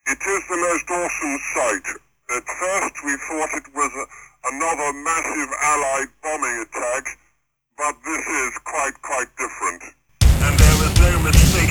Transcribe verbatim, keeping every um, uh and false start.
It is the most awesome sight. At first we thought it was a, another massive Allied bombing attack, but this is quite, quite different. And there is no mistake